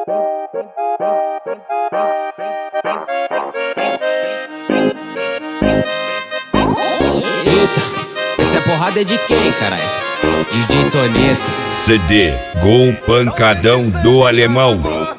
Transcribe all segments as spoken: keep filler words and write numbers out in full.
Eita, essa porrada é de quem, caralho? D J Toneto. C D com pancadão do alemão.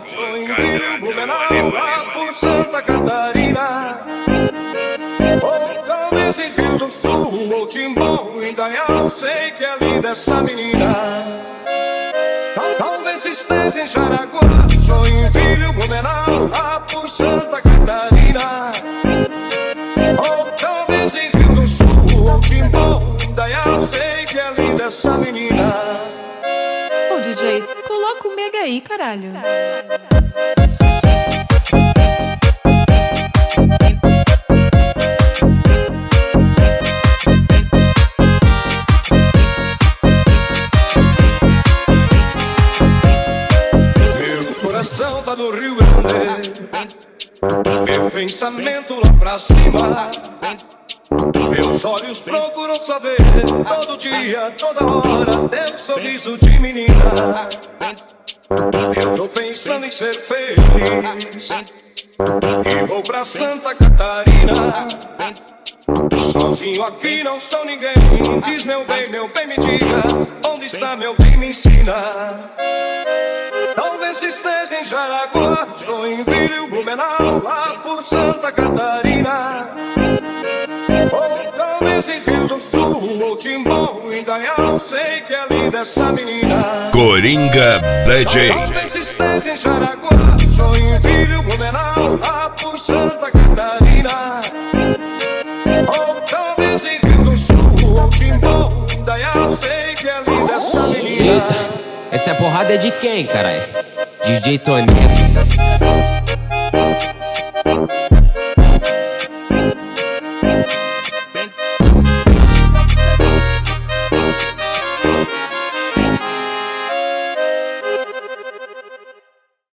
Santa Catarina, ou talvez em Rio do Sul, ou Timbó, Indaial, sei que é linda essa menina. Talvez esteja em Jaraguá, Joinville, Blumenau, lá por Santa Catarina. Ou talvez em Rio do Sul, ou Timbó, Indaial, sei que é linda essa menina. Ô D J, coloca o mega aí, caralho. Tá no Rio Grande, meu pensamento lá pra cima, meus olhos procuram saber todo dia, toda hora, teu sorriso de menina. Eu tô pensando em ser feliz e vou pra Santa Catarina. Sozinho aqui não sou ninguém. Diz meu bem, meu bem, me diga onde está meu bem, me ensina. Talvez esteja em Jaraguá, Joinville, Blumenau, lá por Santa Catarina. Ou talvez em Rio do Sul, ou Timbó, Indaial, sei que é linda essa menina. Coringa D J. Talvez esteja em Jaraguá, Joinville, Blumenau, lá por Santa Catarina. Ou talvez em Rio do Sul, ou Timbó, Indaial, sei que é linda essa menina. Eita, essa porrada é de quem, caralho? D J Toneto.